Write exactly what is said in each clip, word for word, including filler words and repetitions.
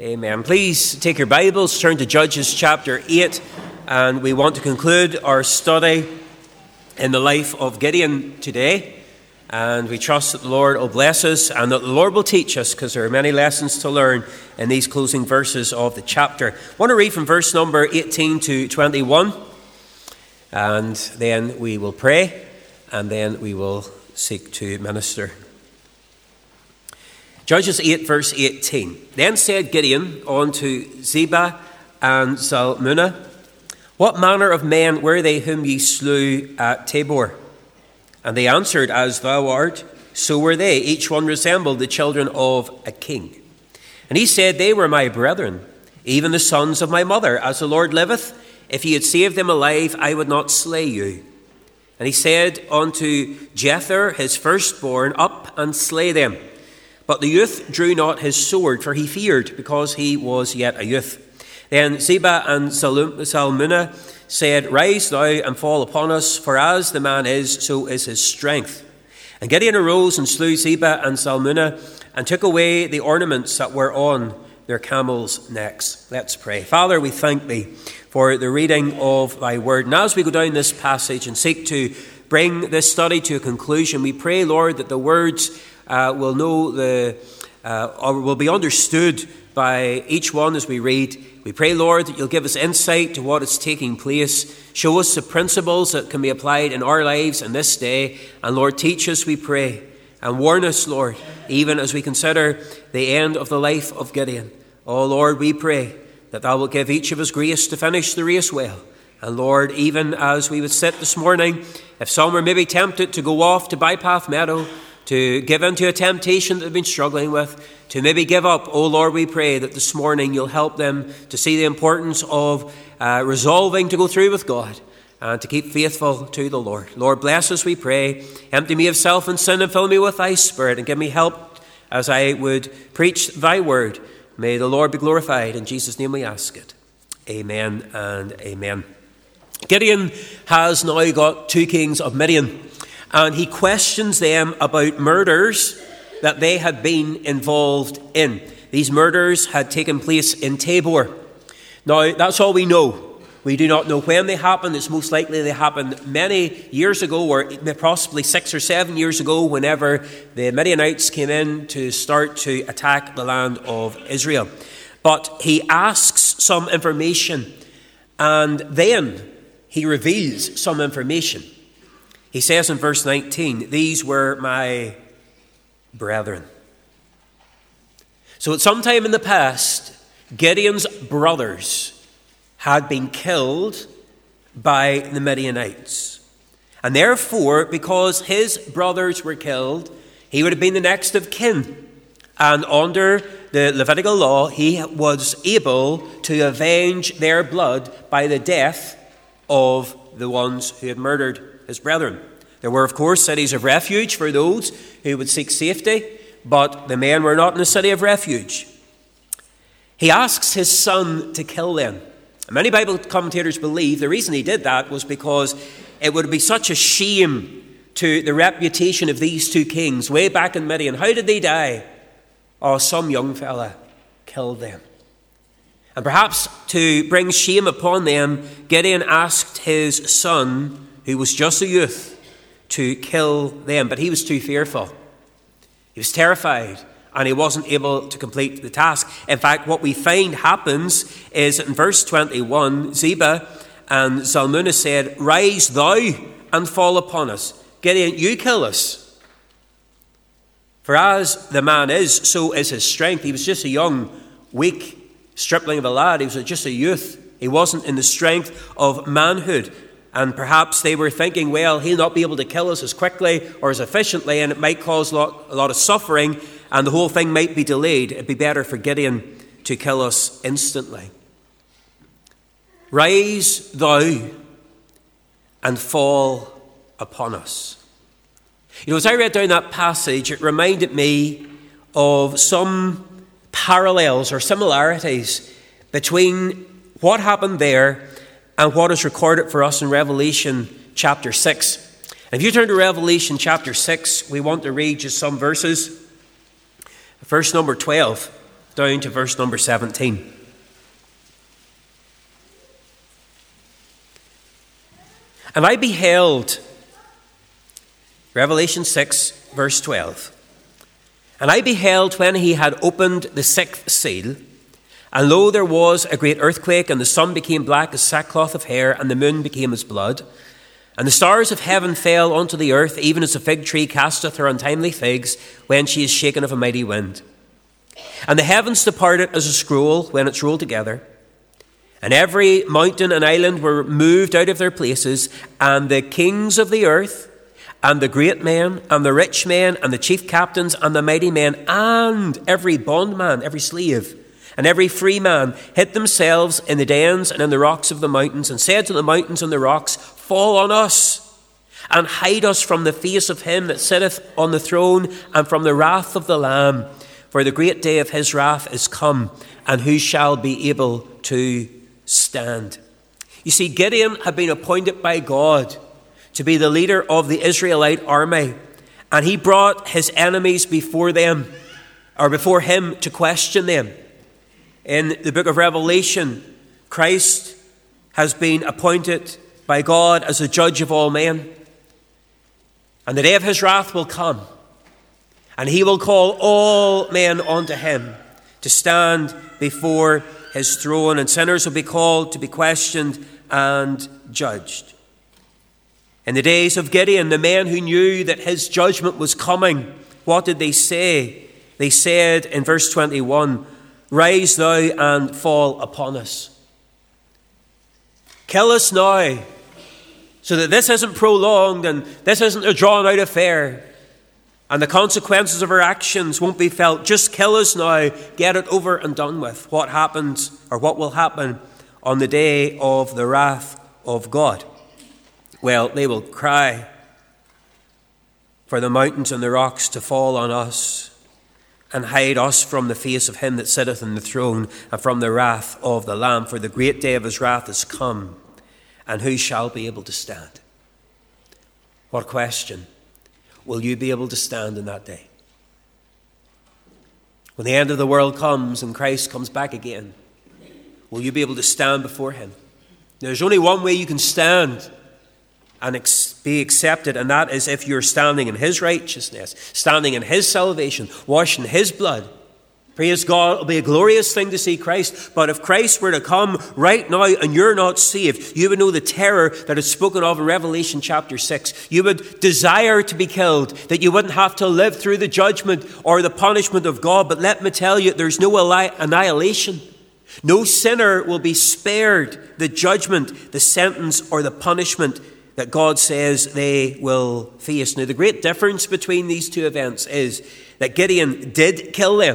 Amen. Please take your Bibles, turn to Judges chapter eight, and we want to conclude our study in the life of Gideon today. And we trust that the Lord will bless us and that the Lord will teach us, because there are many lessons to learn in these closing verses of the chapter. I want to read from verse number eighteen to twenty-one, and then we will pray, and then we will seek to minister. Judges eight, verse eighteen. Then said Gideon unto Zebah and Zalmunna, What manner of men were they whom ye slew at Tabor? And they answered, As thou art, so were they. Each one resembled the children of a king. And he said, They were my brethren, even the sons of my mother. As the Lord liveth, if ye had saved them alive, I would not slay you. And he said unto Jether, his firstborn, Up and slay them. But the youth drew not his sword, for he feared, because he was yet a youth. Then Zebah and Zalmunna said, Rise thou and fall upon us, for as the man is, so is his strength. And Gideon arose and slew Zebah and Zalmunna, and took away the ornaments that were on their camels' necks. Let's pray. Father, we thank thee for the reading of thy word. And as we go down this passage and seek to bring this study to a conclusion, we pray, Lord, that the words Uh, will know the uh, or will be understood by each one as we read. We pray, Lord, that you'll give us insight to what is taking place. Show us the principles that can be applied in our lives in this day. And Lord, teach us, we pray, and warn us, Lord, even as we consider the end of the life of Gideon. Oh, Lord, we pray that thou wilt give each of us grace to finish the race well. And Lord, even as we would sit this morning, if some are maybe tempted to go off to Bypath Meadow, to give into a temptation that they've been struggling with, to maybe give up, oh Lord, we pray that this morning you'll help them to see the importance of uh, resolving to go through with God and to keep faithful to the Lord. Lord, bless us, we pray. Empty me of self and sin and fill me with thy Spirit, and give me help as I would preach thy word. May the Lord be glorified. In Jesus' name we ask it. Amen and amen. Gideon has now got two kings of Midian, and he questions them about murders that they had been involved in. These murders had taken place in Tabor. Now, that's all we know. We do not know when they happened. It's most likely they happened many years ago, or possibly six or seven years ago, whenever the Midianites came in to start to attack the land of Israel. But he asks some information, and then he reveals some information. He says in verse nineteen, These were my brethren. So at some time in the past, Gideon's brothers had been killed by the Midianites. And therefore, because his brothers were killed, he would have been the next of kin. And under the Levitical law, he was able to avenge their blood by the death of the ones who had murdered his brethren. There were, of course, cities of refuge for those who would seek safety, but the men were not in a city of refuge. He asks his son to kill them. Many Bible commentators believe the reason he did that was because it would be such a shame to the reputation of these two kings way back in Midian. How did they die? Oh, some young fella killed them. And perhaps to bring shame upon them, Gideon asked his son, who was just a youth, to kill them. But he was too fearful. He was terrified, and he wasn't able to complete the task. In fact, what we find happens is in verse twenty-one, Zebah and Zalmunna said, Rise thou and fall upon us. Gideon, you kill us. For as the man is, so is his strength. He was just a young, weak stripling of a lad. He was just a youth. He wasn't in the strength of manhood. And perhaps they were thinking, well, he'll not be able to kill us as quickly or as efficiently, and it might cause a lot, a lot of suffering, and the whole thing might be delayed. It'd be better for Gideon to kill us instantly. Rise thou and fall upon us. You know, as I read down that passage, it reminded me of some parallels or similarities between what happened there and what is recorded for us in Revelation chapter six. And if you turn to Revelation chapter six, we want to read just some verses. Verse number twelve. down to verse number seventeen. And I beheld, Revelation six, verse twelve. And I beheld when he had opened the sixth seal, and lo, there was a great earthquake, and the sun became black as sackcloth of hair, and the moon became as blood. And the stars of heaven fell unto the earth, even as a fig tree casteth her untimely figs when she is shaken of a mighty wind. And the heavens departed as a scroll when it's rolled together. And every mountain and island were moved out of their places, and the kings of the earth, and the great men, and the rich men, and the chief captains, and the mighty men, and every bondman, every slave, and every free man hid themselves in the dens and in the rocks of the mountains, and said to the mountains and the rocks, Fall on us, and hide us from the face of him that sitteth on the throne, and from the wrath of the Lamb. For the great day of his wrath is come, and who shall be able to stand? You see, Gideon had been appointed by God to be the leader of the Israelite army, and he brought his enemies before them, or before him, to question them. In the book of Revelation, Christ has been appointed by God as a judge of all men, and the day of his wrath will come, and he will call all men unto him to stand before his throne, and sinners will be called to be questioned and judged. In the days of Gideon, the men who knew that his judgment was coming, what did they say? They said in verse twenty-one, Rise thou and fall upon us. Kill us now, so that this isn't prolonged and this isn't a drawn-out affair, and the consequences of our actions won't be felt. Just kill us now, get it over and done with. What happens, or what will happen on the day of the wrath of God? Well, they will cry for the mountains and the rocks to fall on us, and hide us from the face of him that sitteth on the throne, and from the wrath of the Lamb. For the great day of his wrath is come, and who shall be able to stand? What question? Will you be able to stand in that day? When the end of the world comes and Christ comes back again, will you be able to stand before him? There's only one way you can stand and ex- be accepted, and that is if you're standing in his righteousness, standing in his salvation, washed in his blood. Praise God, it'll be a glorious thing to see Christ. But if Christ were to come right now and you're not saved, you would know the terror that is spoken of in Revelation chapter six. You would desire to be killed, that you wouldn't have to live through the judgment or the punishment of God. But let me tell you, there's no annihilation. No sinner will be spared the judgment, the sentence, or the punishment that God says they will face. Now, the great difference between these two events is that Gideon did kill them.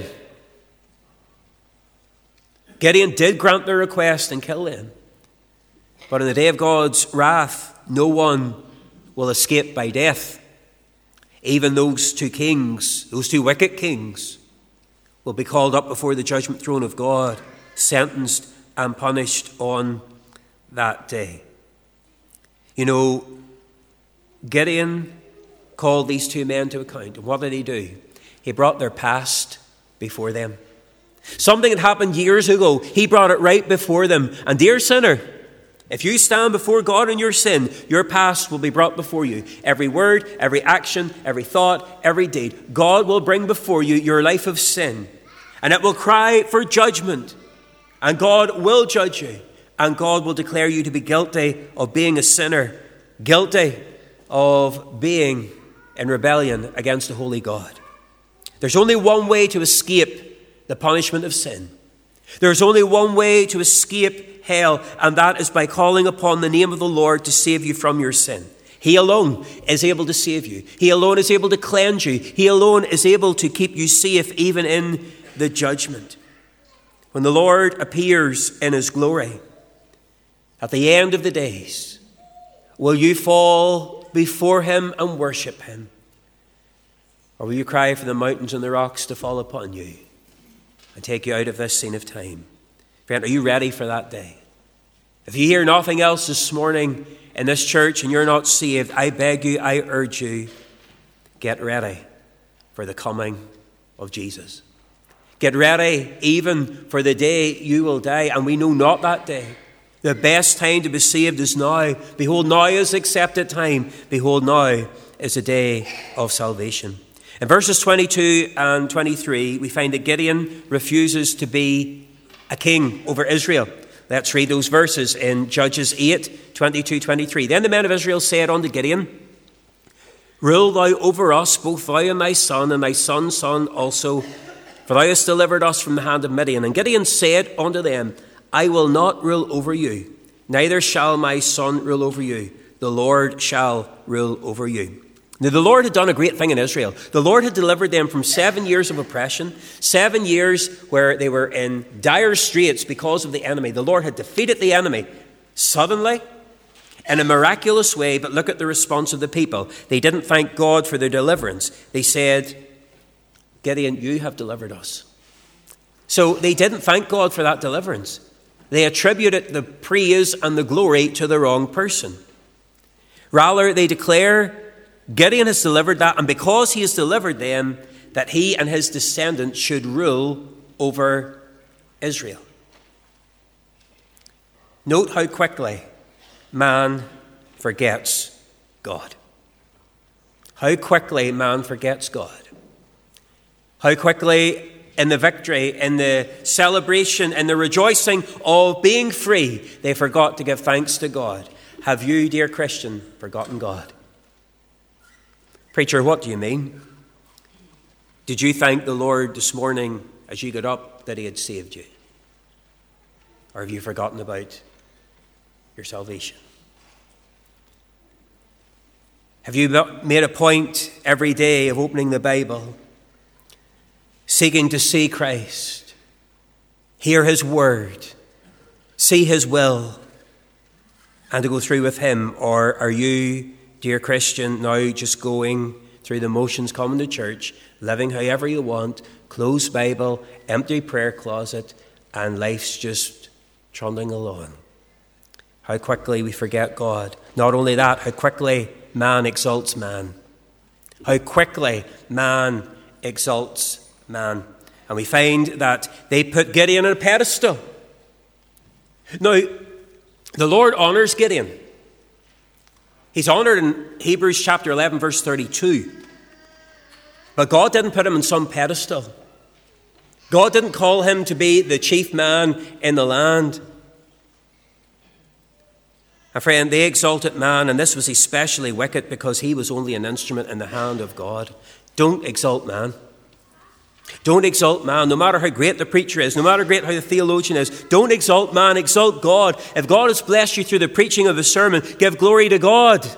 Gideon did grant their request and kill them. But in the day of God's wrath, no one will escape by death. Even those two kings, those two wicked kings, will be called up before the judgment throne of God, sentenced and punished on that day. You know, Gideon called these two men to account. And what did he do? He brought their past before them. Something had happened years ago. He brought it right before them. And dear sinner, if you stand before God in your sin, your past will be brought before you. Every word, every action, every thought, every deed. God will bring before you your life of sin. And it will cry for judgment. And God will judge you. And God will declare you to be guilty of being a sinner. Guilty of being in rebellion against the holy God. There's only one way to escape the punishment of sin. There's only one way to escape hell, and that is by calling upon the name of the Lord to save you from your sin. He alone is able to save you. He alone is able to cleanse you. He alone is able to keep you safe even in the judgment. When the Lord appears in his glory at the end of the days, will you fall before him and worship him? Or will you cry for the mountains and the rocks to fall upon you and take you out of this scene of time? Friend, are you ready for that day? If you hear nothing else this morning in this church and you're not saved, I beg you, I urge you, get ready for the coming of Jesus. Get ready even for the day you will die, and we know not that day. The best time to be saved is now. Behold, now is the accepted time. Behold, now is the day of salvation. In verses twenty-two and twenty-three, we find that Gideon refuses to be a king over Israel. Let's read those verses in Judges eight, twenty-two, twenty-three. Then the men of Israel said unto Gideon, Rule thou over us, both thou and thy son, and thy son's son also, for thou hast delivered us from the hand of Midian. And Gideon said unto them, I will not rule over you, neither shall my son rule over you. The Lord shall rule over you. Now the Lord had done a great thing in Israel. The Lord had delivered them from seven years of oppression, seven years where they were in dire straits because of the enemy. The Lord had defeated the enemy suddenly, in a miraculous way, but look at the response of the people. They didn't thank God for their deliverance. They said, Gideon, you have delivered us. So they didn't thank God for that deliverance. They attributed the praise and the glory to the wrong person. Rather, they declare Gideon has delivered that, and because he has delivered them, that he and his descendants should rule over Israel. Note how quickly man forgets God. How quickly man forgets God. How quickly in the victory, in the celebration, in the rejoicing of being free, they forgot to give thanks to God. Have you, dear Christian, forgotten God? Preacher, what do you mean? Did you thank the Lord this morning as you got up that he had saved you? Or have you forgotten about your salvation? Have you made a point every day of opening the Bible, seeking to see Christ, hear his word, see his will, and to go through with him? Or are you, dear Christian, now just going through the motions, coming to church, living however you want, closed Bible, empty prayer closet, and life's just trundling along? How quickly we forget God. Not only that, how quickly man exalts man. How quickly man exalts man. And we find that they put Gideon on a pedestal. Now, the Lord honors Gideon. He's honored in Hebrews chapter eleven, verse thirty-two. But God didn't put him on some pedestal. God didn't call him to be the chief man in the land. And friend, they exalted man, and this was especially wicked because he was only an instrument in the hand of God. Don't exalt man. Don't exalt man, no matter how great the preacher is, no matter how great how the theologian is. Don't exalt man, exalt God. If God has blessed you through the preaching of a sermon, give glory to God.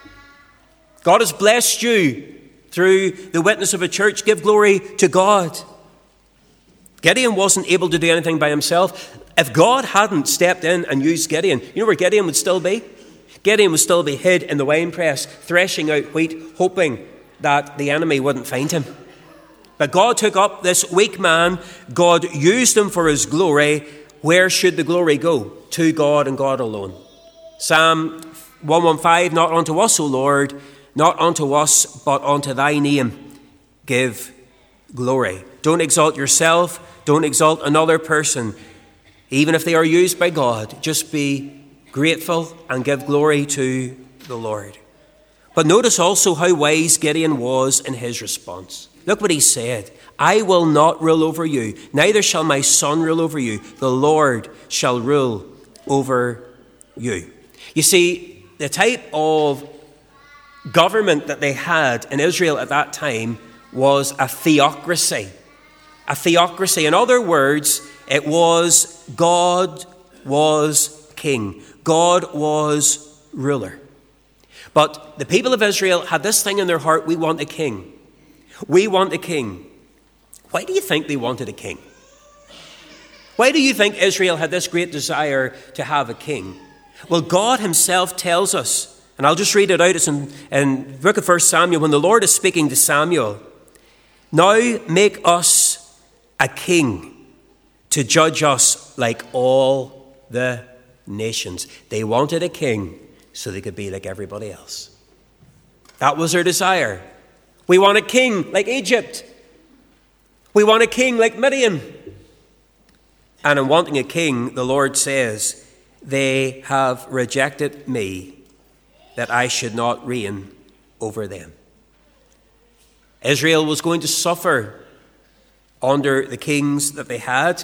God has blessed you through the witness of a church, give glory to God. Gideon wasn't able to do anything by himself. If God hadn't stepped in and used Gideon, you know where Gideon would still be? Gideon would still be hid in the winepress, threshing out wheat, hoping that the enemy wouldn't find him. But God took up this weak man. God used him for his glory. Where should the glory go? To God and God alone. Psalm one fifteen, not unto us, O Lord, not unto us, but unto thy name give glory. Don't exalt yourself. Don't exalt another person. Even if they are used by God, just be grateful and give glory to the Lord. But notice also how wise Gideon was in his response. Look what he said. I will not rule over you, neither shall my son rule over you. The Lord shall rule over you. You see, the type of government that they had in Israel at that time was a theocracy. A theocracy. In other words, it was God was king. God was ruler. But the people of Israel had this thing in their heart: we want a king. We want a king. Why do you think they wanted a king? Why do you think Israel had this great desire to have a king? Well, God himself tells us, and I'll just read it out. It's in, in the book of First Samuel, when the Lord is speaking to Samuel. Now make us a king to judge us like all the nations. They wanted a king so they could be like everybody else. That was their desire. We want a king like Egypt. We want a king like Midian. And in wanting a king, the Lord says, they have rejected me, that I should not reign over them. Israel was going to suffer under the kings that they had.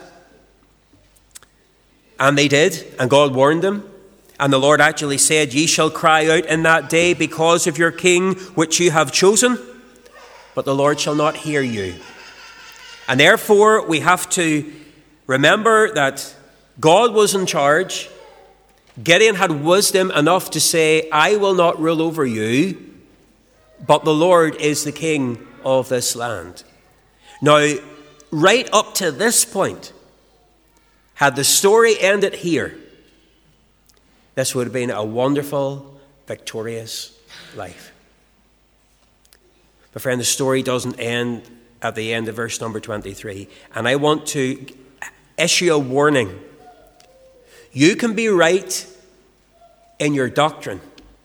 And they did, and God warned them. And the Lord actually said, ye shall cry out in that day because of your king which you have chosen, but the Lord shall not hear you. And therefore we have to remember that God was in charge. Gideon had wisdom enough to say, I will not rule over you, but the Lord is the king of this land. Now, right up to this point, had the story ended here, this would have been a wonderful, victorious life. But friend, the story doesn't end at the end of verse number twenty-three. And I want to issue a warning. You can be right in your doctrine,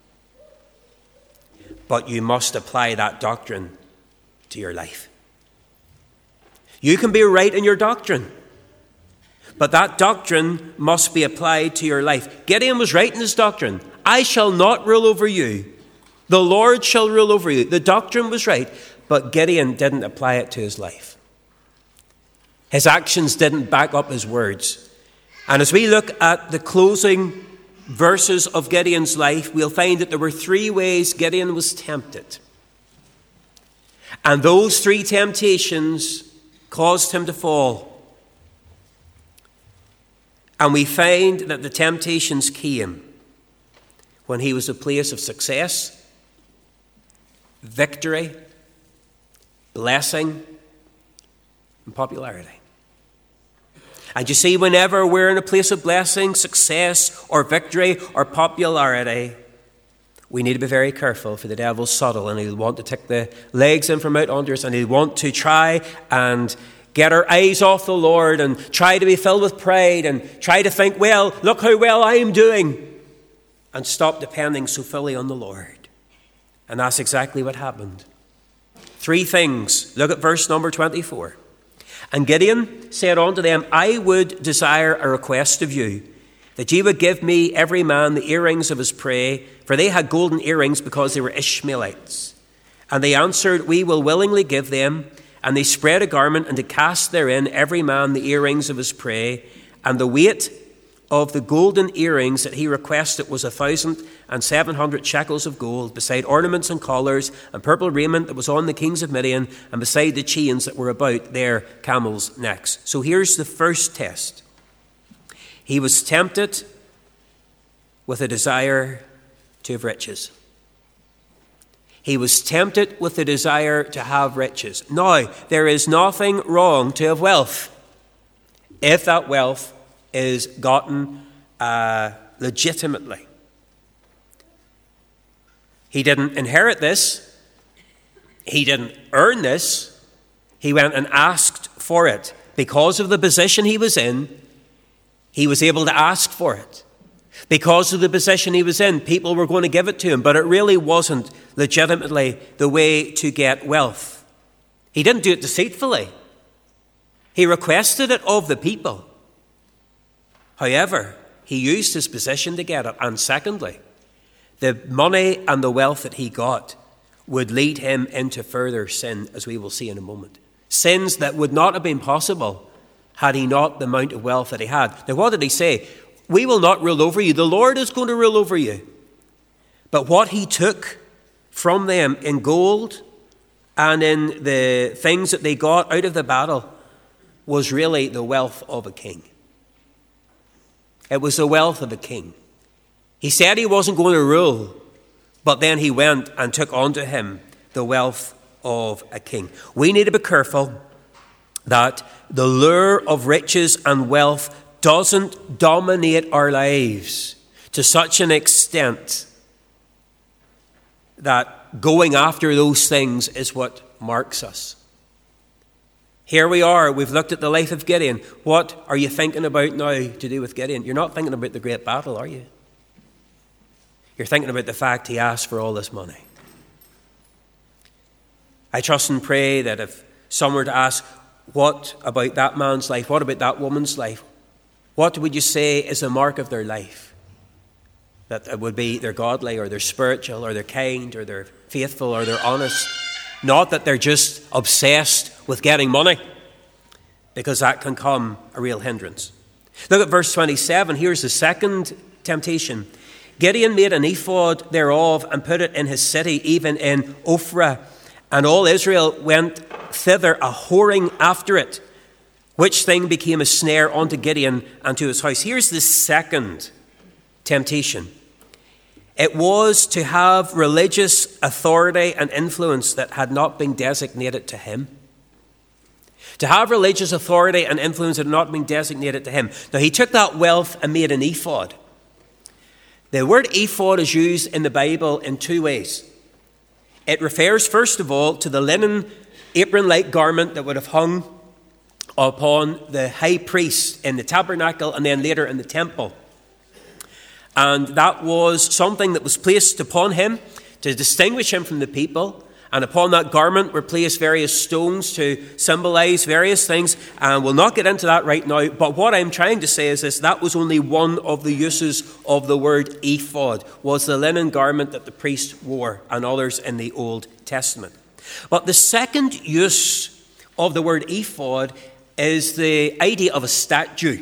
but you must apply that doctrine to your life. You can be right in your doctrine, but that doctrine must be applied to your life. Gideon was right in his doctrine. I shall not rule over you. The Lord shall rule over you. The doctrine was right, but Gideon didn't apply it to his life. His actions didn't back up his words. And as we look at the closing verses of Gideon's life, we'll find that there were three ways Gideon was tempted. And those three temptations caused him to fall. And we find that the temptations came when he was a place of success, victory, blessing, and popularity. And you see, whenever we're in a place of blessing, success, or victory, or popularity, we need to be very careful, for the devil's subtle, and he'll want to take the legs in from out under us, and he'll want to try and get our eyes off the Lord, and try to be filled with pride, and try to think, well, look how well I am doing, and stop depending so fully on the Lord. And that's exactly what happened. Three things. Look at verse number twenty-four. And Gideon said unto them, I would desire a request of you, that ye would give me every man the earrings of his prey, for they had golden earrings because they were Ishmaelites. And they answered, we will willingly give them. And they spread a garment, and did cast therein every man the earrings of his prey. And the weight of the golden earrings that he requested was a thousand and seven hundred shekels of gold, beside ornaments and collars and purple raiment that was on the kings of Midian, and beside the chains that were about their camels' necks. So here's the first test. He was tempted with a desire to have riches. He was tempted with a desire to have riches. Now, there is nothing wrong to have wealth, if that wealth is gotten uh, legitimately. He didn't inherit this. He didn't earn this. He went and asked for it. Because of the position he was in, he was able to ask for it. Because of the position he was in, people were going to give it to him, but it really wasn't legitimately the way to get wealth. He didn't do it deceitfully. He requested it of the people. However, he used his position to get it. And secondly, the money and the wealth that he got would lead him into further sin, as we will see in a moment. Sins that would not have been possible had he not the amount of wealth that he had. Now, what did he say? We will not rule over you. The Lord is going to rule over you. But what he took from them in gold and in the things that they got out of the battle was really the wealth of a king. It was the wealth of a king. He said he wasn't going to rule, but then he went and took unto him the wealth of a king. We need to be careful that the lure of riches and wealth doesn't dominate our lives to such an extent that going after those things is what marks us. Here we are, we've looked at the life of Gideon. What are you thinking about now to do with Gideon? You're not thinking about the great battle, are you? You're thinking about the fact he asked for all this money. I trust and pray that if someone were to ask, what about that man's life? What about that woman's life? What would you say is the mark of their life? That it would be they're godly, or they're spiritual, or they're kind, or they're faithful, or they're honest. Not that they're just obsessed with getting money, because that can come a real hindrance. Look at verse twenty-seven. Here's the second temptation. Gideon made an ephod thereof and put it in his city, even in Ophrah. And all Israel went thither a whoring after it, which thing became a snare unto Gideon and to his house. Here's the second temptation. It was to have religious authority and influence that had not been designated to him. To have religious authority and influence that had not been designated to him. Now, he took that wealth and made an ephod. The word ephod is used in the Bible in two ways. It refers, first of all, to the linen apron-like garment that would have hung upon the high priest in the tabernacle and then later in the temple. And that was something that was placed upon him to distinguish him from the people. And upon that garment were placed various stones to symbolize various things. And we'll not get into that right now. But what I'm trying to say is this: that was only one of the uses of the word ephod, was the linen garment that the priest wore, and others in the Old Testament. But the second use of the word ephod is the idea of a statue.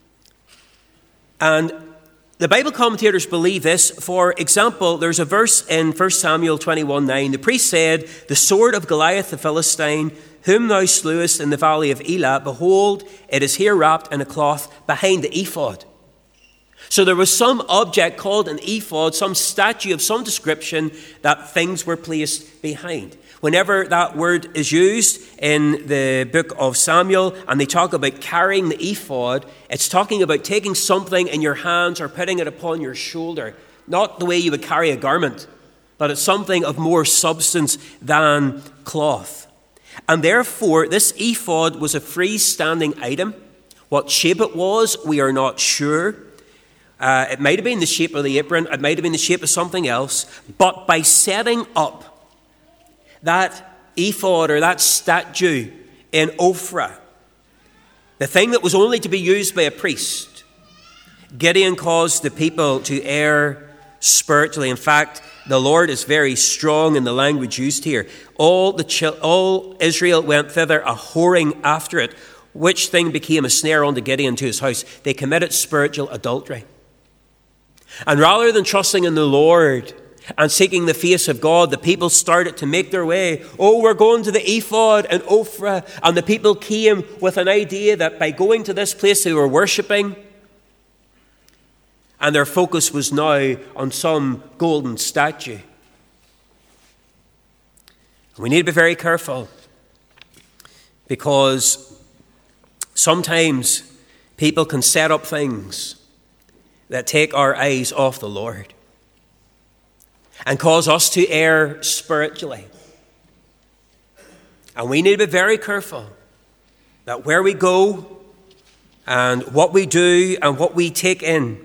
And the Bible commentators believe this. For example, there's a verse in First Samuel twenty-one nine. The priest said, "The sword of Goliath the Philistine, whom thou slewest in the valley of Elah, behold, it is here wrapped in a cloth behind the ephod." So there was some object called an ephod, some statue of some description that things were placed behind. Whenever that word is used in the book of Samuel and they talk about carrying the ephod, it's talking about taking something in your hands or putting it upon your shoulder. Not the way you would carry a garment, but it's something of more substance than cloth. And therefore, this ephod was a freestanding item. What shape it was, we are not sure. Uh, it might have been the shape of the apron. It might have been the shape of something else. But by setting up that ephod or that statue in Ophrah, the thing that was only to be used by a priest, Gideon caused the people to err spiritually. In fact, the Lord is very strong in the language used here. All the chil- all Israel went thither a whoring after it, which thing became a snare unto Gideon to his house. They committed spiritual adultery. And rather than trusting in the Lord and seeking the face of God, the people started to make their way. Oh, we're going to the ephod and Ophrah. And the people came with an idea that by going to this place they were worshipping. And their focus was now on some golden statue. We need to be very careful, because sometimes people can set up things that take our eyes off the Lord and cause us to err spiritually. And we need to be very careful that where we go and what we do and what we take in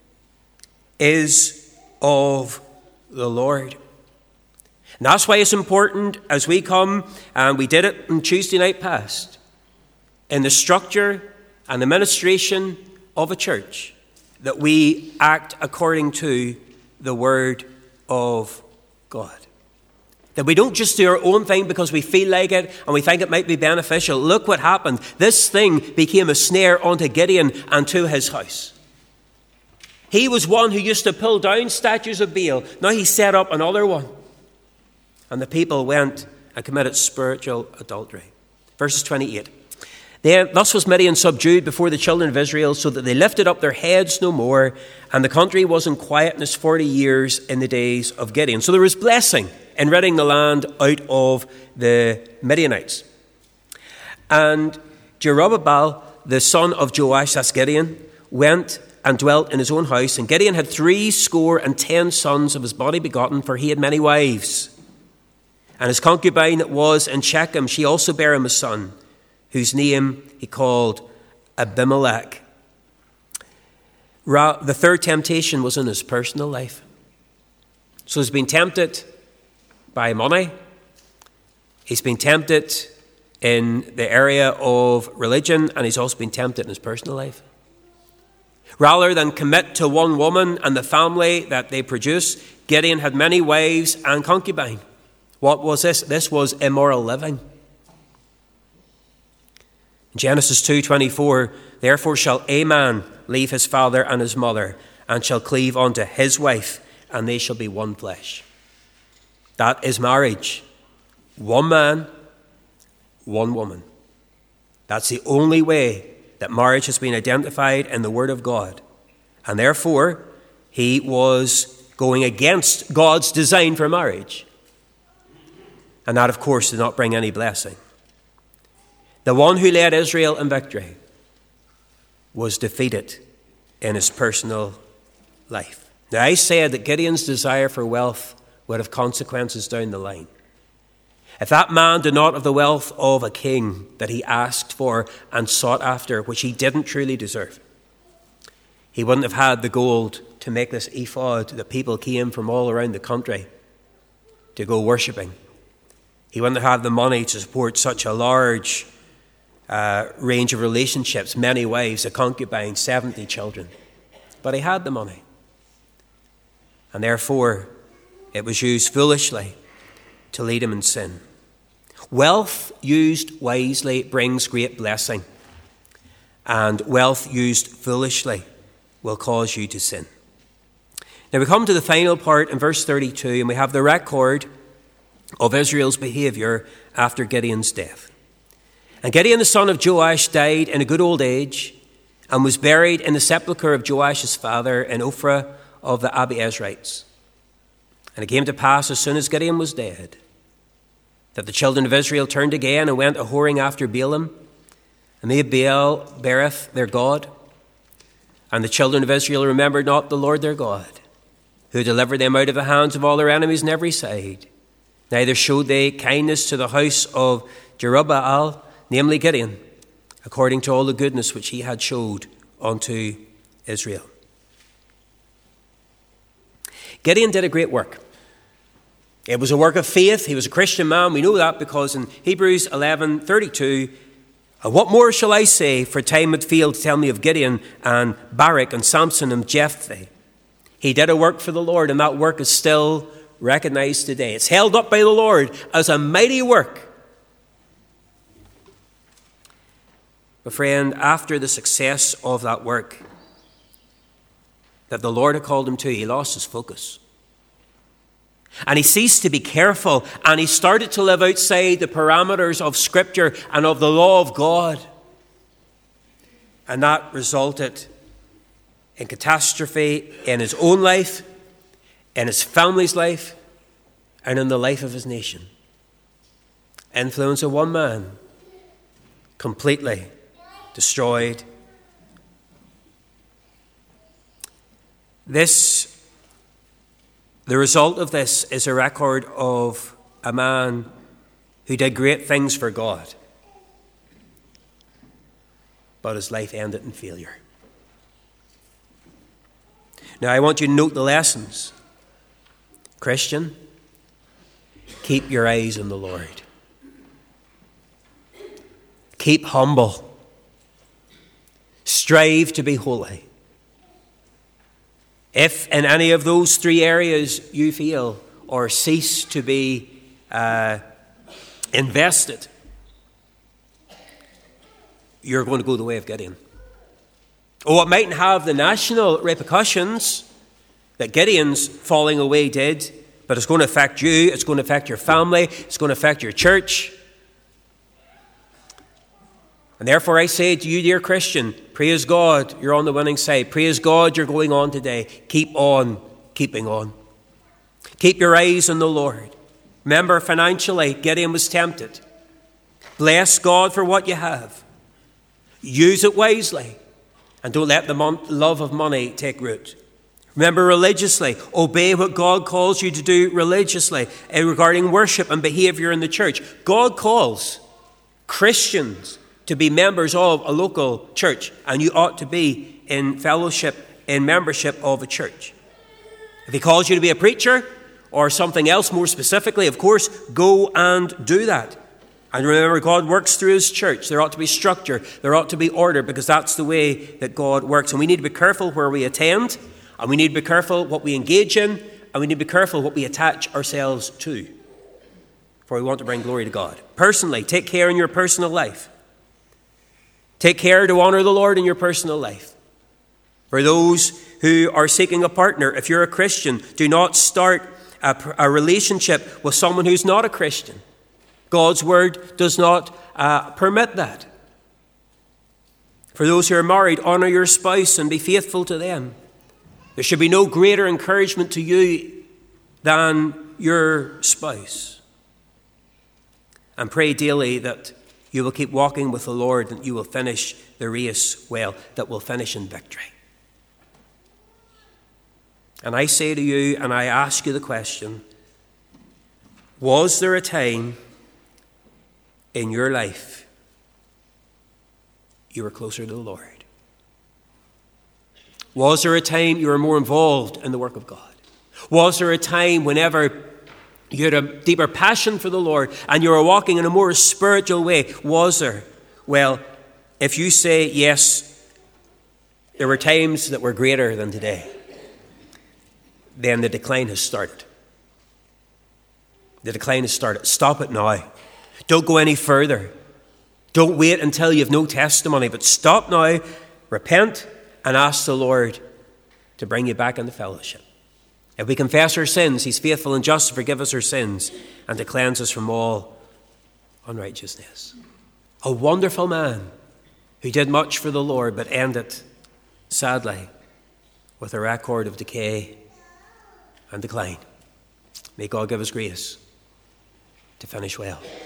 is of the Lord. And that's why it's important as we come, and we did it on Tuesday night past, in the structure and the ministration of a church, that we act according to the Word of God. That we don't just do our own thing because we feel like it and we think it might be beneficial. Look what happened. This thing became a snare unto Gideon and to his house. He was one who used to pull down statues of Baal. Now he set up another one. And the people went and committed spiritual adultery. Verses twenty-eight. Then, thus was Midian subdued before the children of Israel, so that they lifted up their heads no more, and the country was in quietness forty years in the days of Gideon. So there was blessing in ridding the land out of the Midianites. And Jerubbaal, the son of Joash, that's Gideon, went and dwelt in his own house. And Gideon had three score and ten sons of his body begotten, for he had many wives. And his concubine that was in Shechem, she also bare him a son, whose name he called Abimelech. The third temptation was in his personal life. So he's been tempted by money. He's been tempted in the area of religion, and he's also been tempted in his personal life. Rather than commit to one woman and the family that they produce, Gideon had many wives and concubines. What was this? This was immoral living. In Genesis two twenty-four, therefore shall a man leave his father and his mother, and shall cleave unto his wife, and they shall be one flesh. That is marriage. One man, one woman. That's the only way that marriage has been identified in the Word of God. And therefore, he was going against God's design for marriage. And that, of course, did not bring any blessing. The one who led Israel in victory was defeated in his personal life. Now, I said that Gideon's desire for wealth would have consequences down the line. If that man did not have the wealth of a king that he asked for and sought after, which he didn't truly deserve, he wouldn't have had the gold to make this ephod that people came from all around the country to go worshipping. He wouldn't have had the money to support such a large uh, range of relationships, many wives, a concubine, seventy children. But he had the money. And therefore, it was used foolishly to lead him in sin. Wealth used wisely brings great blessing, and wealth used foolishly will cause you to sin. Now we come to the final part in verse thirty-two, and we have the record of Israel's behavior after Gideon's death. And Gideon the son of Joash died in a good old age, and was buried in the sepulchre of Joash's father in Ophrah of the Abiezrites. And it came to pass, as soon as Gideon was dead, that the children of Israel turned again and went a-whoring after Baalim, and made Baal Berith their god. And the children of Israel remembered not the Lord their God, who delivered them out of the hands of all their enemies on every side. Neither showed they kindness to the house of Jerubbaal, namely Gideon, according to all the goodness which he had showed unto Israel. Gideon did a great work. It was a work of faith. He was a Christian man. We know that because in Hebrews eleven thirty-two, what more shall I say, for time would fail to tell me of Gideon and Barak and Samson and Jephthah. He did a work for the Lord, and that work is still recognized today. It's held up by the Lord as a mighty work. But friend, after the success of that work that the Lord had called him to, he lost his focus. And he ceased to be careful, and he started to live outside the parameters of Scripture and of the law of God. And that resulted in catastrophe in his own life, in his family's life, and in the life of his nation. Influence of one man completely destroyed. This The result of this is a record of a man who did great things for God, but his life ended in failure. Now, I want you to note the lessons. Christian, keep your eyes on the Lord. Keep humble. Strive to be holy. If in any of those three areas you feel or cease to be uh, invested, you're going to go the way of Gideon. Oh, it mightn't have the national repercussions that Gideon's falling away did, but it's going to affect you, it's going to affect your family, it's going to affect your church. And therefore I say to you, dear Christian, praise God, you're on the winning side. Praise God, you're going on today. Keep on keeping on. Keep your eyes on the Lord. Remember, financially, Gideon was tempted. Bless God for what you have. Use it wisely. And don't let the mon- love of money take root. Remember, religiously, obey what God calls you to do religiously regarding worship and behavior in the church. God calls Christians to be members of a local church, and you ought to be in fellowship, in membership of a church. If he calls you to be a preacher or something else more specifically, of course, go and do that. And remember, God works through his church. There ought to be structure. There ought to be order, because that's the way that God works. And we need to be careful where we attend, and we need to be careful what we engage in, and we need to be careful what we attach ourselves to, for we want to bring glory to God. Personally, take care in your personal life. Take care to honor the Lord in your personal life. For those who are seeking a partner, if you're a Christian, do not start a, a relationship with someone who's not a Christian. God's word does not uh, permit that. For those who are married, honor your spouse and be faithful to them. There should be no greater encouragement to you than your spouse. And pray daily that you will keep walking with the Lord, and you will finish the race well, that will finish in victory. And I say to you, and I ask you the question, was there a time in your life you were closer to the Lord? Was there a time you were more involved in the work of God? Was there a time whenever you had a deeper passion for the Lord and you were walking in a more spiritual way? Was there? Well, if you say yes, there were times that were greater than today, then the decline has started. The decline has started. Stop it now. Don't go any further. Don't wait until you have no testimony, but stop now, repent, and ask the Lord to bring you back into fellowship. If we confess our sins, he's faithful and just to forgive us our sins and to cleanse us from all unrighteousness. A wonderful man who did much for the Lord, but ended, sadly, with a record of decay and decline. May God give us grace to finish well.